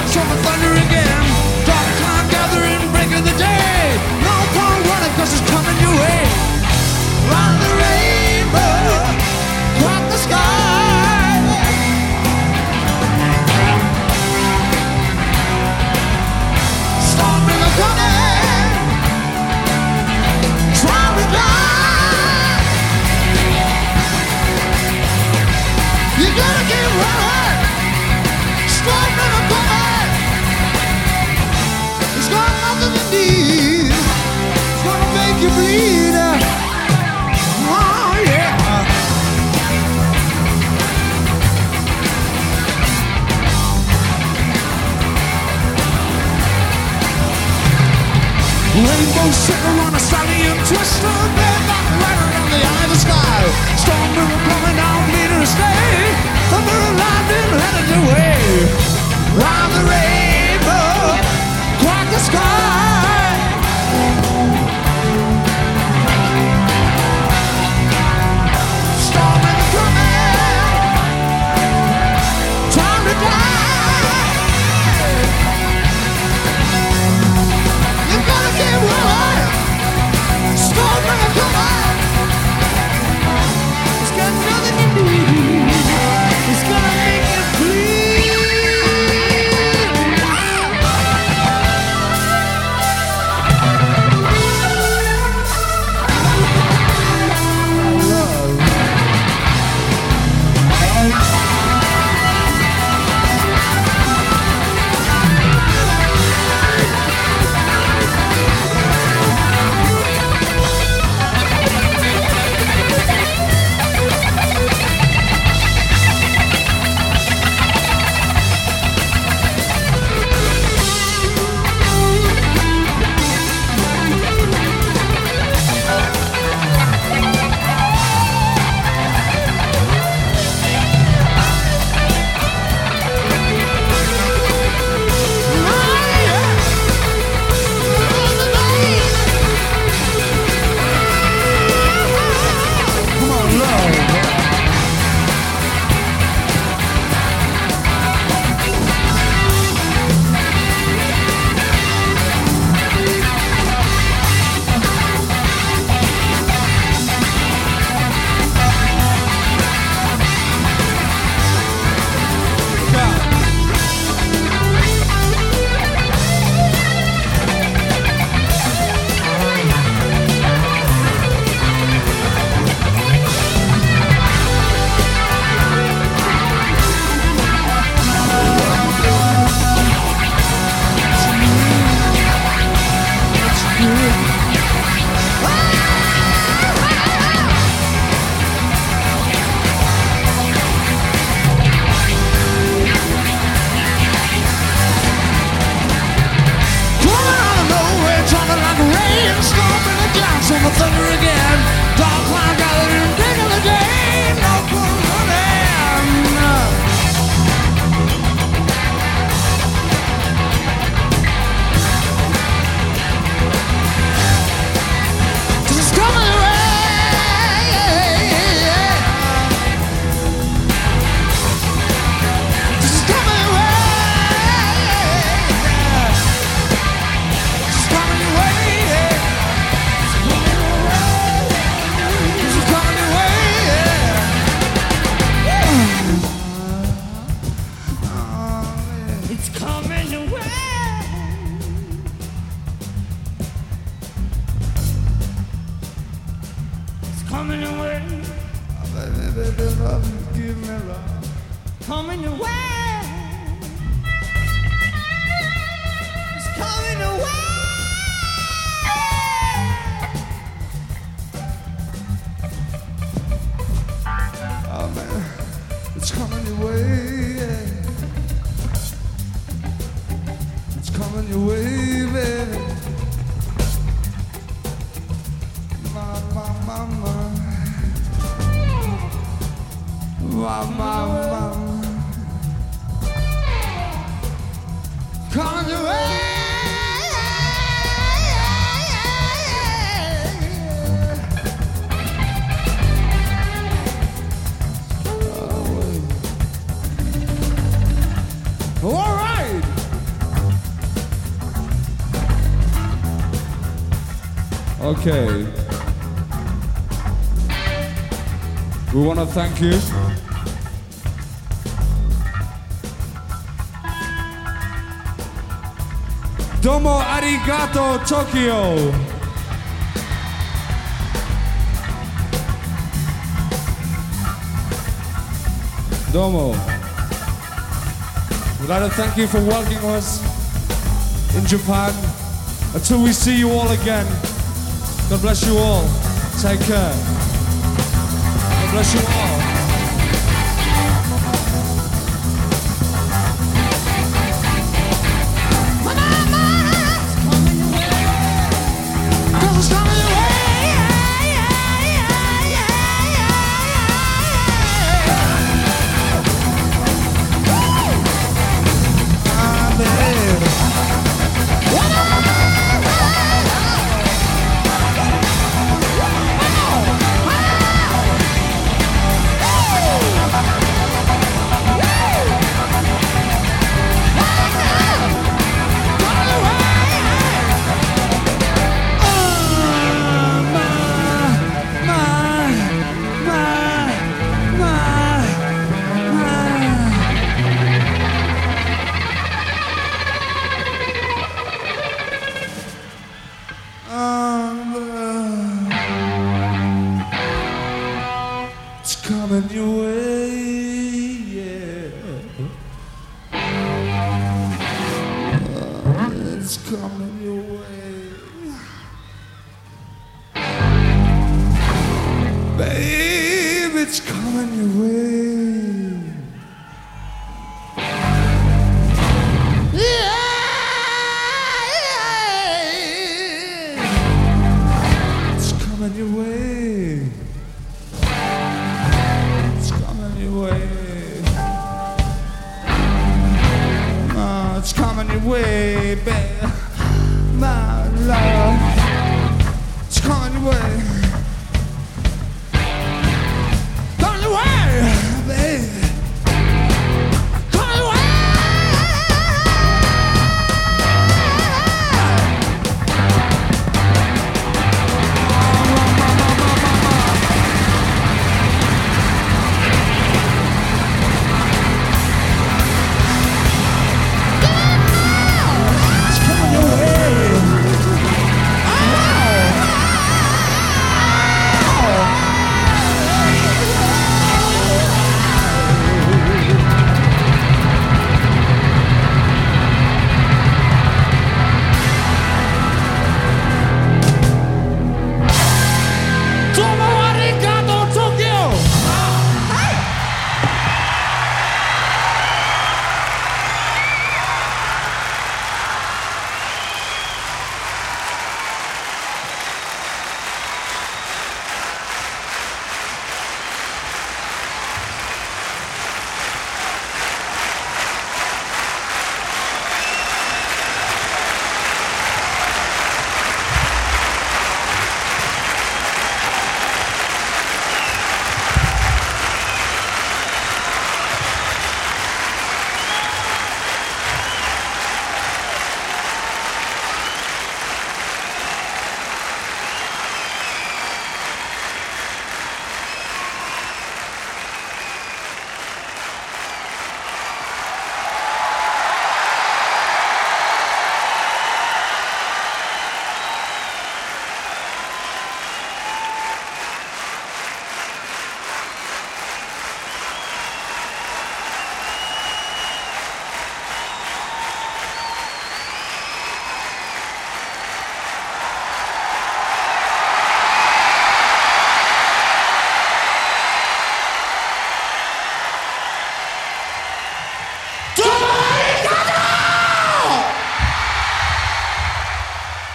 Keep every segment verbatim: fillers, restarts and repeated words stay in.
from the thunder again. Dark cloud gathering, breaking the day. No point running, cause it's coming your way. Round the rainbow, crack the sky. Storm river coming, trying to die. You gotta keep running. Storm river coming. It's got nothing to need. It's gonna make you bleed. Oh yeah. Rainbow sicker on a stallion twister, bed back right around the eye of the sky. Storm river coming down, leader stay. Thunder and lightning headed away. Round the rainbow, crack the sky. Storm river coming, time to die. You gotta keep rolling. Storm river coming. It's got nothing to do. It's gonna make you bleed. On the thunder again, dark cloud gathering, breaking the day. No point running. This is coming away. This is coming away. This is coming away. Coming away, baby, baby, love, give me love. Coming away, it's coming away. Oh man, it's coming your way. It's coming your way, baby. Mama, mama. Mama, mama. Okay. We want to thank you. Domo arigato, Tokyo. Domo. We'd like to thank you for welcoming us in Japan. Until we see you all again, God bless you all. Take care. God bless you all. Coming your way, yeah. Uh, it's coming your way. Babe, it's coming your way. Yeah, yeah. It's coming your way. It's coming your way, babe. My love, it's coming your way. Coming your way, babe. Coming your way.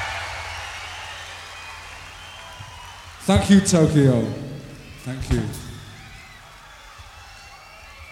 Thank you, Tokyo. Thank you.